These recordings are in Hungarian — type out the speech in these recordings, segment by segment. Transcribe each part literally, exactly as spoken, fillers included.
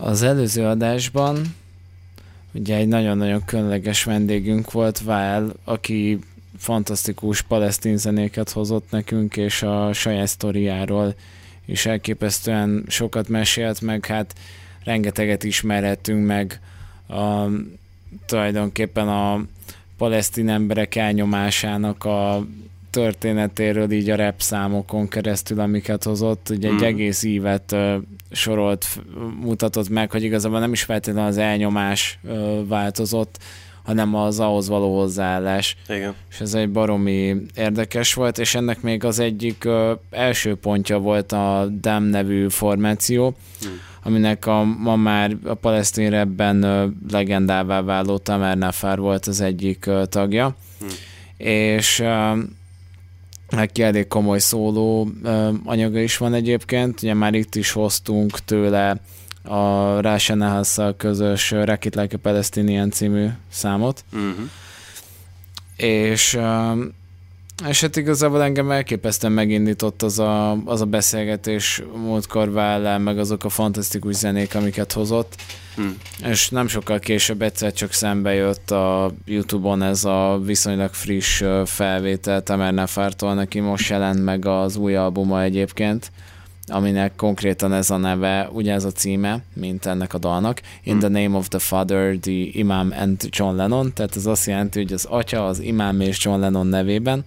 Az előző adásban ugye egy nagyon-nagyon különleges vendégünk volt, Vál, aki fantasztikus palesztin zenéket hozott nekünk, és a saját sztoriáról is elképesztően sokat mesélt, meg hát rengeteget ismerhettünk meg a, tulajdonképpen a palesztin emberek elnyomásának a történetéről így a rap számokon keresztül, amiket hozott. Ugye egy mm. egész ívet uh, sorolt, mutatott meg, hogy igazából nem is feltétlenül az elnyomás uh, változott, hanem az ahhoz való hozzáállás. Igen. És ez egy baromi érdekes volt, és ennek még az egyik uh, első pontja volt a Damn nevű formáció, mm. aminek a, ma már a palesztin rapben uh, legendává váló Tamer Nafar volt az egyik uh, tagja. Mm. És uh, neki elég komoly szóló uh, anyaga is van egyébként, ugye már itt is hoztunk tőle a Rasha Nahasszal közös Rock It Like a Palestinian című számot. Uh-huh. És, uh, és hát igazából engem elképesztően megindított az a, az a beszélgetés múltkor Vállal, meg azok a fantasztikus zenék, amiket hozott. Hmm. És nem sokkal később egyszer csak szembe jött a YouTube-on ez a viszonylag friss felvétel Tamer Nafartól, neki most jelent meg az új albuma egyébként, aminek konkrétan ez a neve, ugye ez a címe, mint ennek a dalnak, In the Name of the Father, the Imam and John Lennon, tehát ez azt jelenti, hogy az atya, az imám és John Lennon nevében,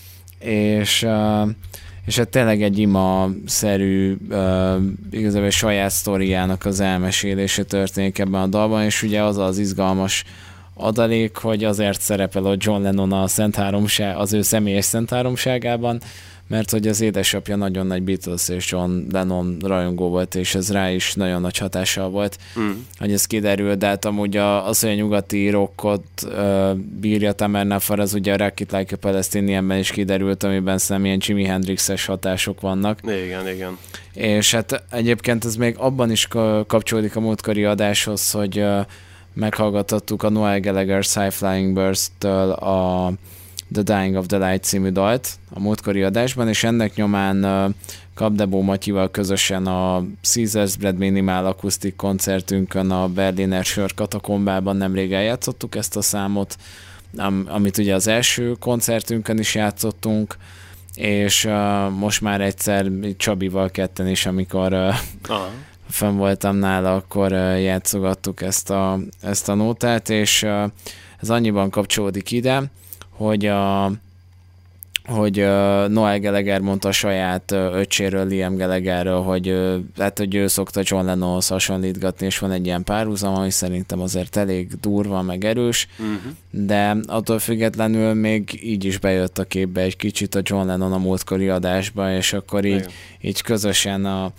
és uh, és hát tényleg egy ima-szerű, uh, igazából saját sztoriának az elmesélése történik ebben a dalban, és ugye az az izgalmas adalék, hogy azért szerepel a John Lennon a Szent Háromság, az ő személyes Szent Háromságában, mert hogy az édesapja nagyon nagy Beatles és John Lennon rajongó volt, és ez rá is nagyon nagy hatással volt, mm. hogy ez kiderült, de hát amúgy az, hogy a nyugati rockot uh, bírja Tamer Nafar, az ugye a Rock It Like a Palestinianben is kiderült, amiben szerintem ilyen Jimi Hendrix-es hatások vannak. Igen, igen. És hát egyébként ez még abban is kapcsolódik a múltkori adáshoz, hogy uh, meghallgattattuk a Noel Gallagher High Flying Birds-től a The Dying of the Light című dalt a múltkori adásban, és ennek nyomán uh, Kapdebó Matyival közösen a Caesars Bread Minimal akusztik koncertünkön a Berliner Sör katakombában nemrég eljátszottuk ezt a számot, am, amit ugye az első koncertünkön is játszottunk, és uh, most már egyszer Csabival ketten is, amikor uh, fenn voltam nála, akkor uh, játszogattuk ezt a, ezt a nótát, és uh, ez annyiban kapcsolódik ide, hogy, a, hogy a Noel Gallagher mondta a saját öccséről, Liam Gallagherről, hogy, hát, hogy ő szokta John Lennonhoz hasonlítgatni, és van egy ilyen párhuzam, ami szerintem azért elég durva, meg erős, uh-huh. de attól függetlenül még így is bejött a képbe egy kicsit a John Lennon a múltkori adásba, és akkor így, így közösen a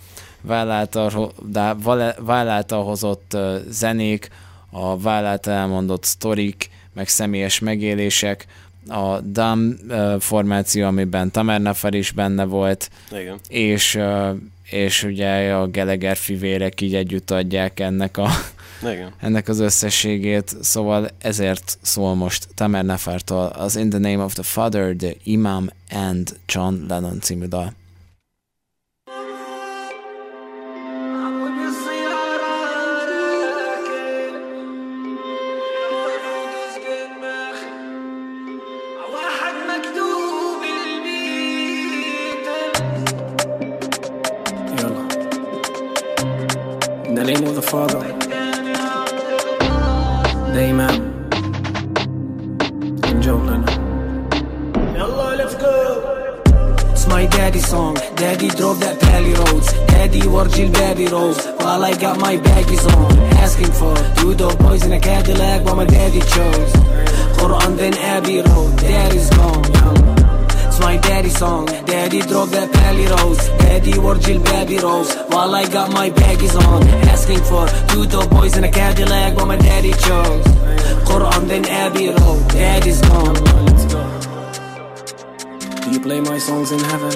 Vál által hozott zenék, a Vál által elmondott sztorik, meg személyes megélések, a Damn uh, formáció, amiben Tamer Nafar is benne volt, igen. És, uh, és ugye a Gallagher fivérek így együtt adják ennek, a, ennek az összességét, szóval ezért szól most Tamer Nafartól az In the Name of the Father, the Imam and John Lennon című dal. Father, the Imam, and John Lennon. Yalla, let's go. It's my daddy's song. Daddy drove that Pally roads. Daddy wore Jilbabi rolls while I got my baggies on. Asking for two dope boys in a Cadillac, but my daddy chose Quran then Abbey Road. Daddy's gone. My daddy's song. Daddy drove that Pally roads. Daddy wore Jilbabi rolls while I got my baggies on. Asking for two dope boys in a Cadillac, but my daddy chose Quran then Abbey Road. Daddy's gone. Let's go. Do you play my songs in heaven?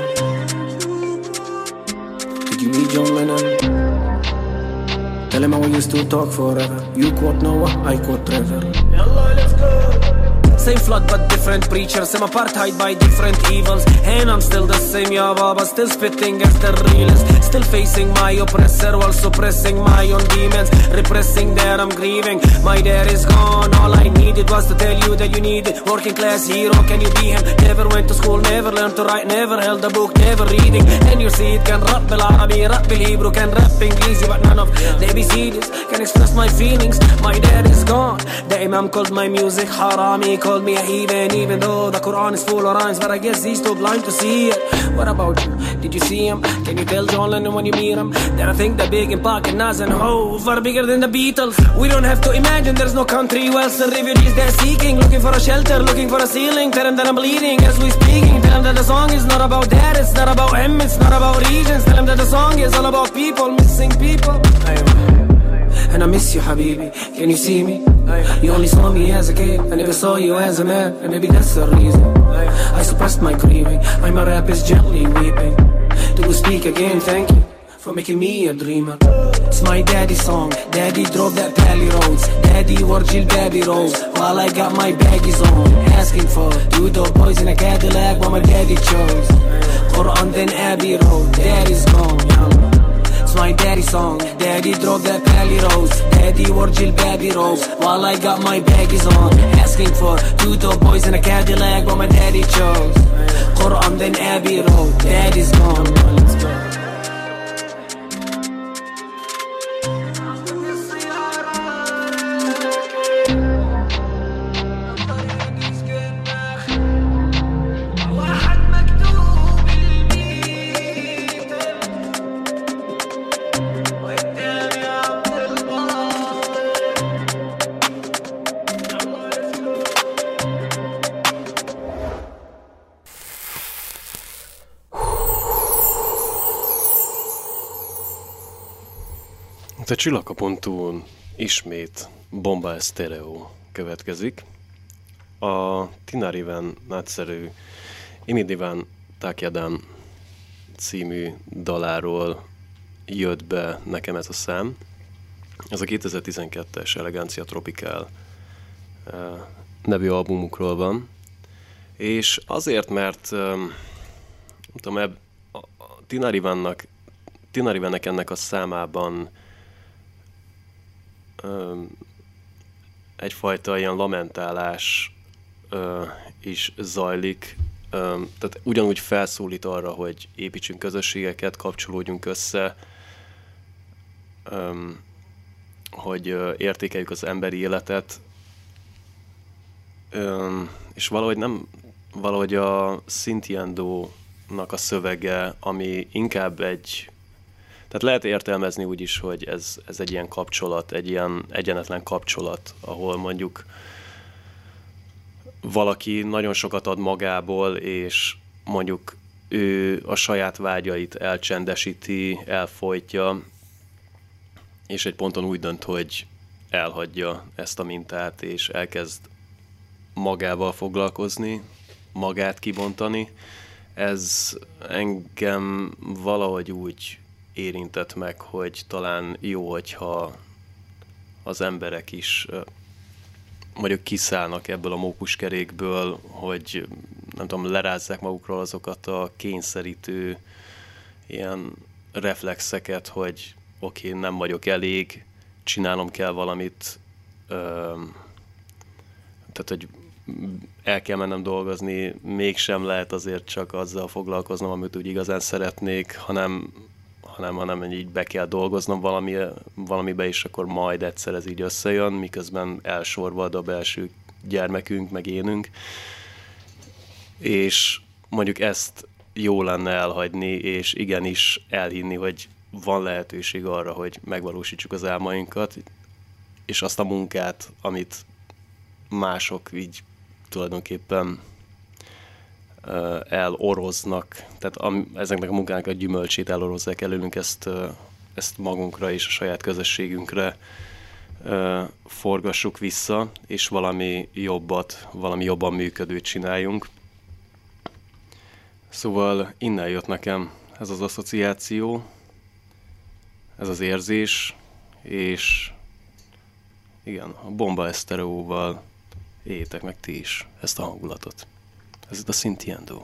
Did you meet John Lennon? Tell him how we used to talk forever. You quote Noah, I quote Trevor. Yalla, let's go. Same flood but different preachers, same apartheid by different evils. And I'm still the same, ya baba, still spitting as the realest. Still facing my oppressor while suppressing my own demons. Repressing that I'm grieving, my dad is gone. All I needed was to tell you that you need it. Working class hero, can you be him? Never went to school, never learned to write, never held a book, never reading. And you see it, can rap بالعربي, rap بالهيبرو, can rap English, but none of the A B Cs can express my feelings. My dad is gone. The Imam called my music harami, called me a heathen, even though the Quran is full of rhymes. But I guess he's too blind to see it. What about you? Did you see him? Can you tell John Lennon when you meet him that I think the Big and Pac and Nas and Hov are bigger than the Beatles? We don't have to imagine there's no country west the refugees they're seeking, looking for a shelter, looking for a ceiling. Tell them that I'm bleeding as we speaking. Tell them that the song is not about that, it's not about him, it's not about regions. Tell them that the song is all about people, missing people. And I miss you, Habibi, can you see me? You only saw me as a kid, I never saw you as a man. And maybe that's the reason I suppressed my grieving, why my rap is gently weeping. Do we speak again, thank you for making me a dreamer. It's my daddy's song, daddy drove that pally roads. Daddy wore jilbabi rolls while I got my baggies on. Asking for two dope boys in a Cadillac while my daddy chose Quran then Abbey Road. Daddy's gone, it's my daddy's song, daddy drove that pally roads. Daddy wore jilbabi rolls while I got my baggies on. Asking for two dope boys in a Cadillac while my daddy chose Quran then Abbey Road. Daddy's gone, let's go. A Csillagkapun túl ismét Bomba Estéreo következik. A Tinariven nagyszerű Imidivan Takyadan című daláról jött be nekem ez a szám. Ez a kétezer-tizenkettes Elegancia Tropical nevű albumukról van. És azért, mert tudom, eb, a Tinarivannak Tinarivennek ennek a számában egyfajta ilyen lamentálás ö, is zajlik, ö, tehát ugyanúgy felszólít arra, hogy építsünk közösségeket, kapcsolódjunk össze, ö, hogy ö, értékeljük az emberi életet, ö, és valahogy nem, valahogy a Sintiendo-nak a szövege, ami inkább egy, tehát lehet értelmezni úgy is, hogy ez, ez egy ilyen kapcsolat, egy ilyen egyenetlen kapcsolat, ahol mondjuk valaki nagyon sokat ad magából, és mondjuk ő a saját vágyait elcsendesíti, elfojtja, és egy ponton úgy dönt, hogy elhagyja ezt a mintát, és elkezd magával foglalkozni, magát kibontani. Ez engem valahogy úgy érintett meg, hogy talán jó, hogyha az emberek is mondjuk kiszállnak ebből a mókuskerékből, hogy nem tudom, lerázzák magukról azokat a kényszerítő ilyen reflexeket, hogy oké, okay, nem vagyok elég, csinálnom kell valamit, tehát, hogy el kell mennem dolgozni, mégsem lehet azért csak azzal foglalkoznom, amit úgy igazán szeretnék, hanem hanem, hanem így be kell dolgoznom valami, valamibe, és akkor majd egyszer ez így összejön, miközben elsorvad a belső gyermekünk, meg énünk. És mondjuk ezt jó lenne elhagyni, és igenis elhinni, hogy van lehetőség arra, hogy megvalósítsuk az álmainkat, és azt a munkát, amit mások így tulajdonképpen eloroznak, tehát am, ezeknek a munkának a gyümölcsét elorozzák előnünk, ezt, ezt magunkra és a saját közösségünkre uh, forgassuk vissza, és valami jobbat, valami jobban működőt csináljunk. Szóval innen jött nekem ez az asszociáció, ez az érzés, és igen, a Bomba Estereóval éljétek meg ti is ezt a hangulatot. Ez itt a Sintiendo.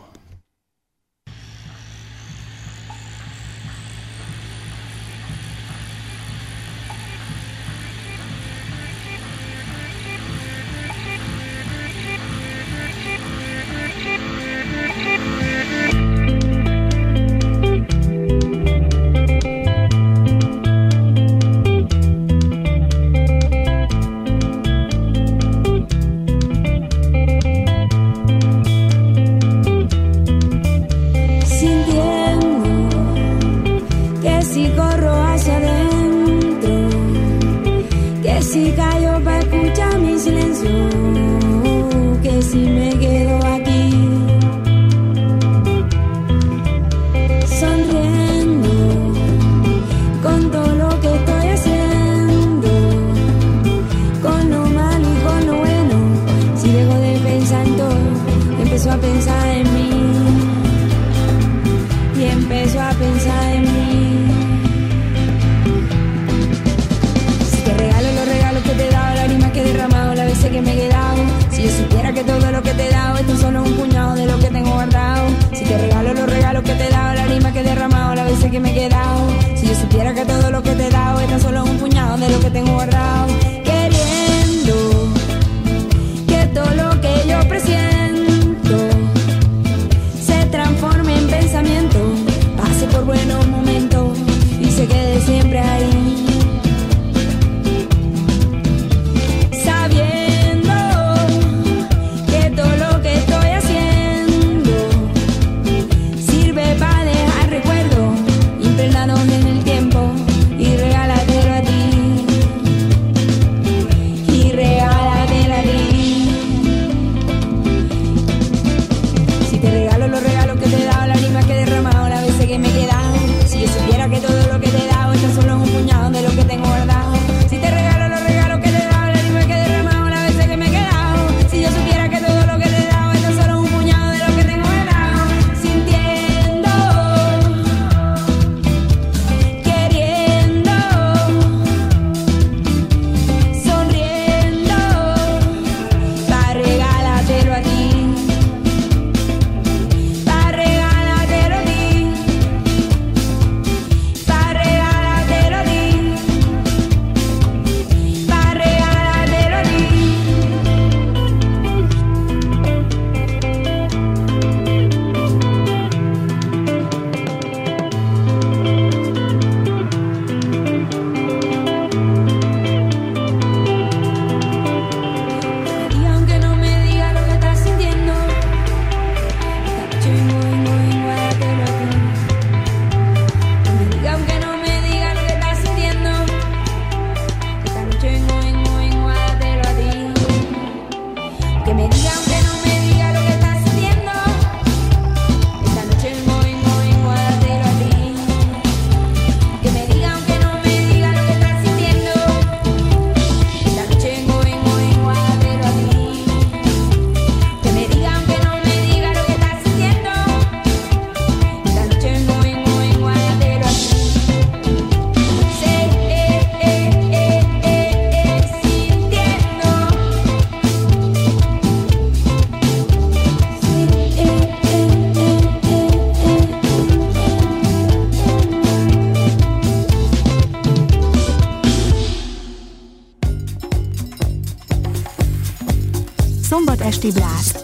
Szombat esti blászt.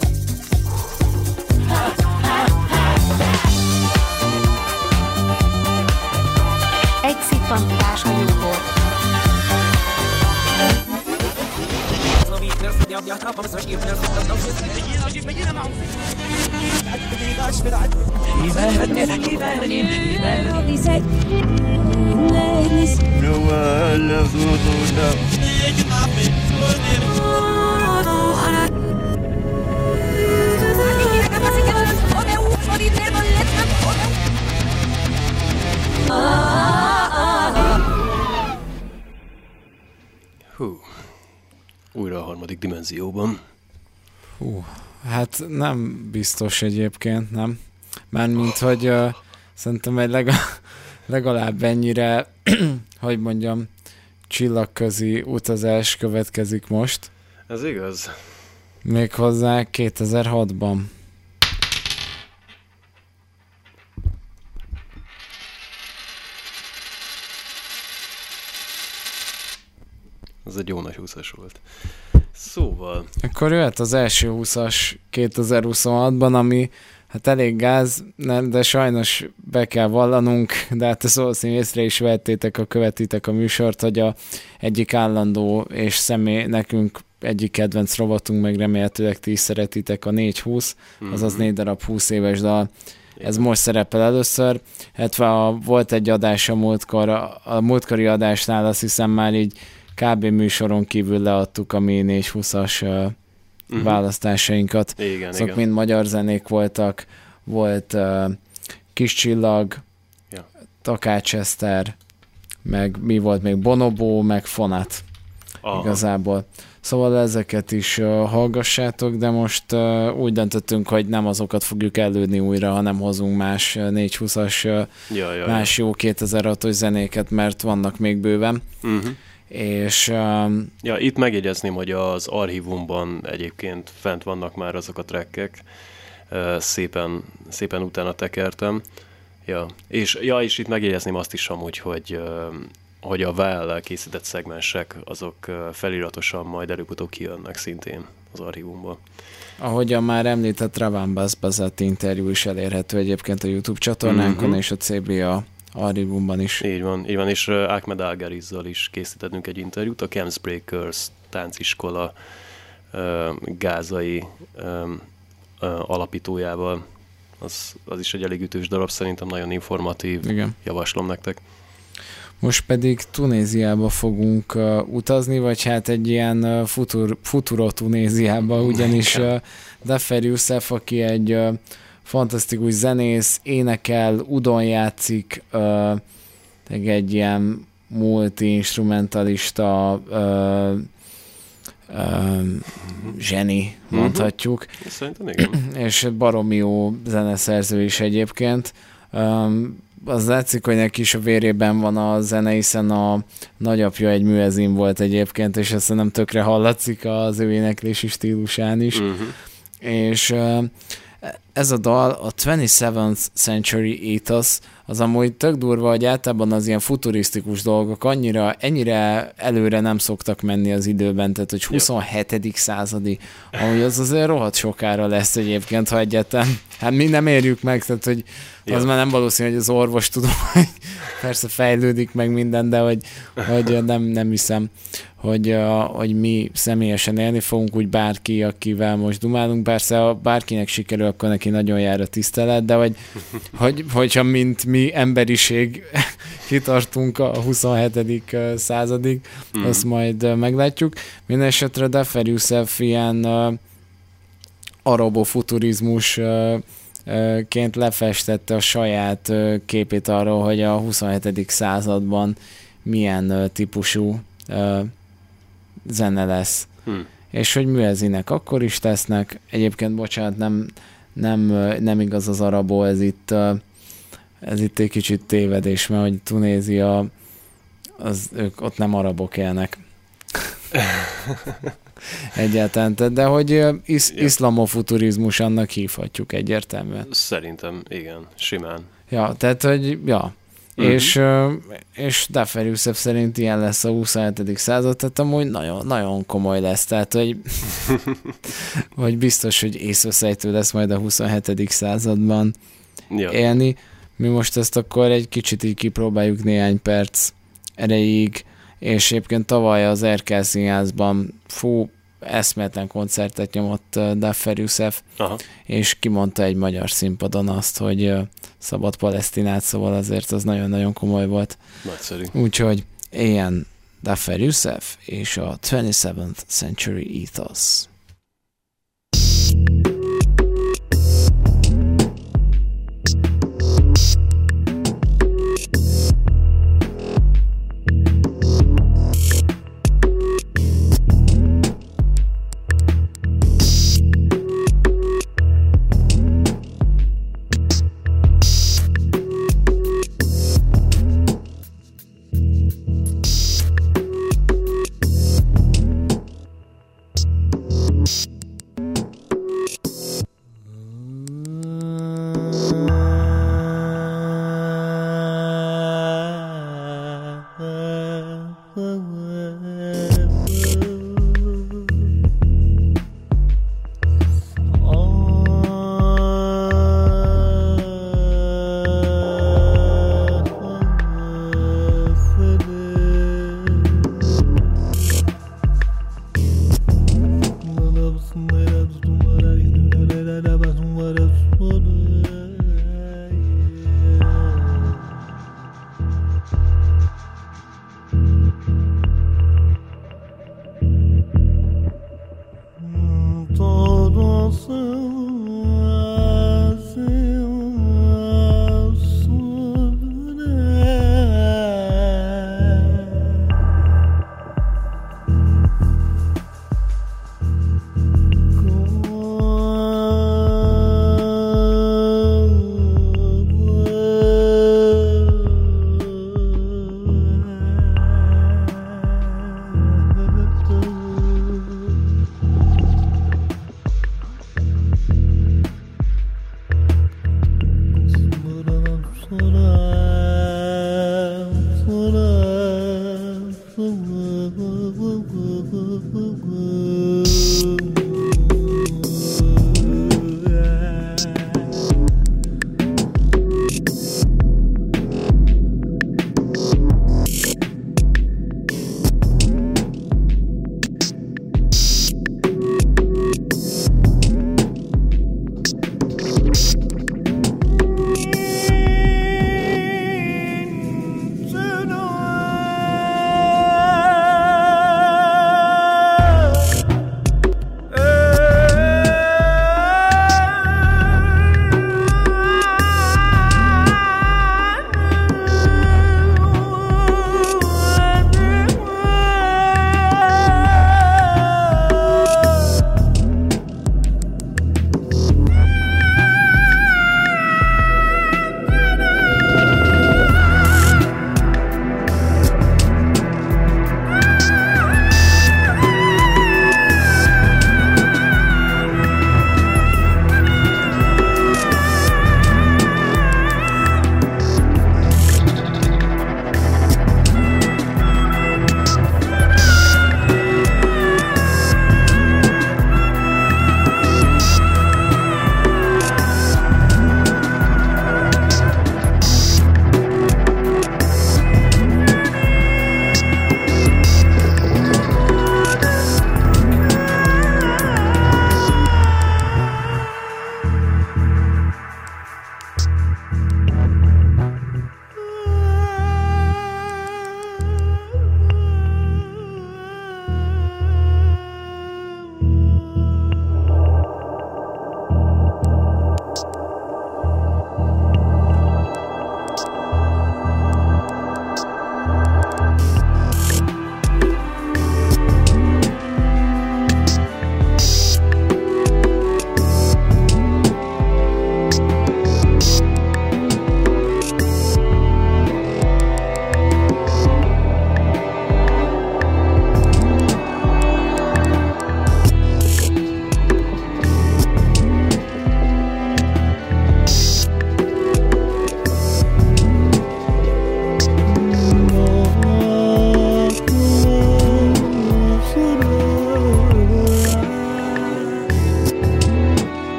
Egy szippantás a jóból. Hú, újra a harmadik dimenzióban. Hú, hát nem biztos egyébként, nem? Mármint, hogy uh, szerintem egy legalább, legalább ennyire, hogy mondjam, csillagközi utazás következik most. Ez igaz. Méghozzá kétezer-hatban. Ez egy jó nagy húszas volt. Szóval... Akkor jöhet az első húszas kétezer-huszonhatban, ami hát elég gáz, de sajnos be kell vallanunk, de hát ezt valószínűleg észre is vettétek, ha követitek a műsort, hogy a egyik állandó és személy, nekünk egyik kedvenc rovatunk, meg remélhetőleg ti is szeretitek, a négy húsz, mm-hmm. azaz négy darab húsz éves dal. Ez most szerepel először, illetve a, volt egy adás a múltkor, a, a múltkori adásnál azt hiszem már így kb. Műsoron kívül leadtuk a mi négy húszas uh, uh-huh. választásainkat. Igen, Azok igen. mind magyar zenék voltak, volt uh, Kis Csillag, ja. Takács Eszter, meg mi volt még Bonobo, meg Fonat. Aha. Igazából. Szóval ezeket is uh, hallgassátok, de most uh, úgy döntöttünk, hogy nem azokat fogjuk előni újra, hanem hozunk más uh, négy húszas, uh, ja, ja, más ja. jó kétezer-hatos zenéket, mert vannak még bőven. Uh-huh. És... Um, ja, itt megjegyezném, hogy az archívumban egyébként fent vannak már azok a trackek, uh, szépen, szépen utána tekertem. Ja, és, ja, és itt megjegyezném azt is amúgy, hogy, uh, hogy a vé el-lel készített szegmensek, azok uh, feliratosan majd előbb-utóbb kijönnek szintén az archívumból. Ahogyan már említett, Ravan Basbazat interjú is elérhető egyébként a YouTube csatornánkon, uh-huh. és a cé bé á archívumban is. Így van, így van, és uh, Ahmed Algarizzal is készítettünk egy interjút, a Camps Breakers tánciskola uh, gázai um, uh, alapítójával. Az, az is egy elég ütős darab, szerintem nagyon informatív. Igen. Javaslom nektek. Most pedig Tunéziába fogunk uh, utazni, vagy hát egy ilyen uh, futur, futuro Tunéziába, ugyanis uh, Dafer Youssef, aki egy uh, fantasztikus zenész, énekel, udon játszik, uh, egy ilyen multi-instrumentalista uh, uh, zseni, mondhatjuk. Szerintem igen. És baromi jó zeneszerző is egyébként. Um, az látszik, hogy neki is a vérében van a zene, hiszen a nagyapja egy műezin volt egyébként, és ezt nem tökre hallatszik az ő éneklési stílusán is. Uh-huh. És uh, ez a dal, a twenty-seventh Century Ethos, az amúgy tök durva, hogy általában az ilyen futurisztikus dolgok annyira, ennyire előre nem szoktak menni az időben, tehát hogy huszonhetedik századi, ahogy az azért rohadt sokára lesz egyébként, ha egyáltalán, hát mi nem érjük meg, tehát hogy az ja. már nem valószínű, hogy az orvostudomány persze fejlődik meg minden, de hogy, hogy nem, nem hiszem, hogy, hogy mi személyesen élni fogunk, úgy bárki, akivel most dumálunk, persze ha bárkinek sikerül, akkor neki nagyon jár a tisztelet, de hogy, hogy, hogyha mint mi emberiség kitartunk a huszonhetedik századig, mm. azt majd meglátjuk. Minden esetre Dafer Youssef ilyen uh, arabofuturizmus uh, ként lefestette a saját uh, képét arról, hogy a huszonhetedik században milyen uh, típusú uh, zene lesz. Hmm. És hogy műezinek akkor is tesznek. Egyébként, bocsánat, nem, nem, nem igaz az arabó, ez itt, ez itt egy kicsit tévedés, mert hogy Tunézia, az, ők ott nem arabok élnek. Egyáltalán, de hogy isz, ja. iszlamofuturizmus annak hívhatjuk egyértelműen. Szerintem, igen, simán. Ja, tehát, hogy ja. Uh-huh. És, és Dafer Youssef szerint ilyen lesz a huszonhetedik század, tehát amúgy nagyon, nagyon komoly lesz, tehát hogy, hogy biztos, hogy észveszejtő lesz majd a huszonhetedik században ja. élni. Mi most ezt akkor egy kicsit így kipróbáljuk néhány perc erejéig, és egyébként tavaly az Erkel Színházban fú, eszméletlen koncertet nyomott Dafer Youssef, aha. és kimondta egy magyar színpadon azt, hogy szabad Palesztinát, szóval azért az nagyon-nagyon komoly volt. Nagyszerű. Úgyhogy ilyen Dafer Youssef és a twenty-seventh Century Ethos.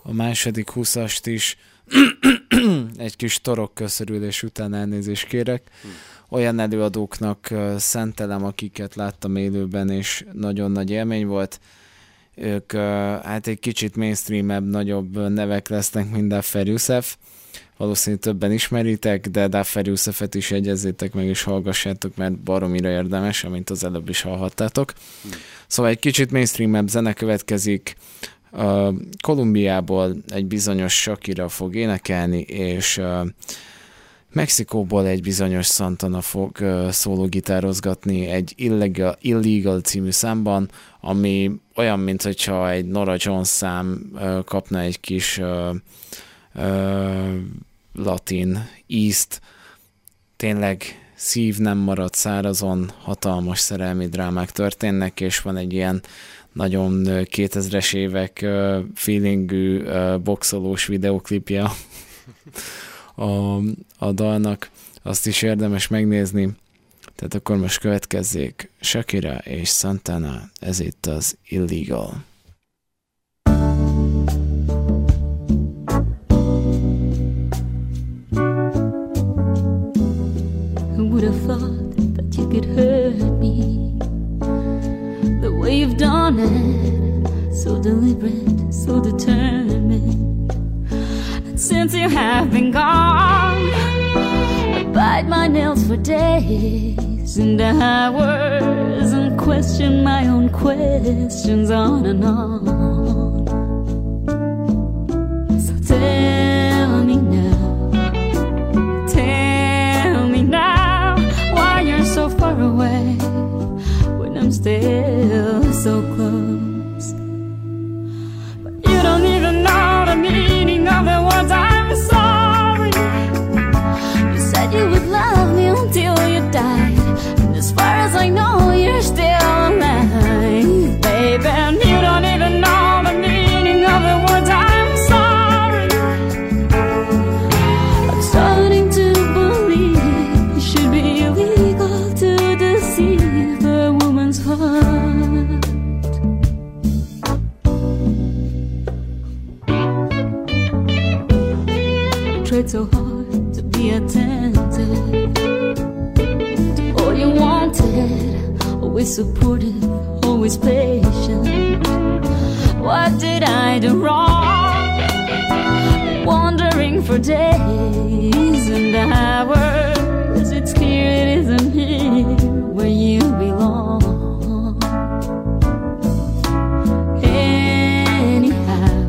a második húszast is egy kis torokköszörülés után elnézést kérek. Hm. Olyan előadóknak szentelem, akiket láttam élőben, és nagyon nagy élmény volt. Ők hát egy kicsit mainstreamebb, nagyobb nevek lesznek, mint Duffer Youssef. Valószínűleg többen ismeritek, de Duffer Youssefet is egyezzétek meg, és hallgassátok, mert baromira érdemes, amint az előbb is hallhattátok. Hm. Szóval egy kicsit mainstreamebb zene következik. Uh, Kolumbiából egy bizonyos Shakira fog énekelni, és uh, Mexikóból egy bizonyos Santana fog uh, szólógitározgatni egy Illegal, Illegal című számban, ami olyan, mintha egy Norah Jones szám uh, kapna egy kis uh, uh, latin ízt. Tényleg szív nem marad szárazon, hatalmas szerelmi drámák történnek, és van egy ilyen nagyon kétezres évek uh, feelingű uh, boxolós videoklipje a, a dalnak. Azt is érdemes megnézni. Tehát akkor most következzék Shakira és Santana, ez itt az Illegal. Who would have thought that you could hurt me the way you've done it, so deliberate, so determined. And since you have been gone, I bite my nails for days and hours and question my own questions on and on. So tell me now, tell me now, why you're so far away when I'm still so close. But you don't even know the meaning of the words I'm sorry. You said you would love me until you died, and as far as I know you're still alive, baby. And you don't even know the meaning of the words I'm sorry. I'm starting to believe it should be illegal to deceive a woman's heart. I tried so hard to be attentive to all you wanted, always supportive, always patient. What did I do wrong? Wandering for days and hours, it's clear it isn't here where you belong. Anyhow,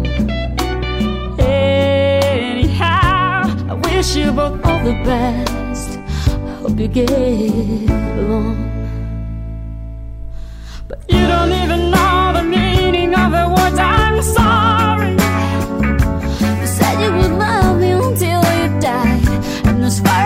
anyhow, I wish you both all the best. I hope you get along. But you don't even know the meaning of the words I'm sorry. You said you would love me until you died, and as far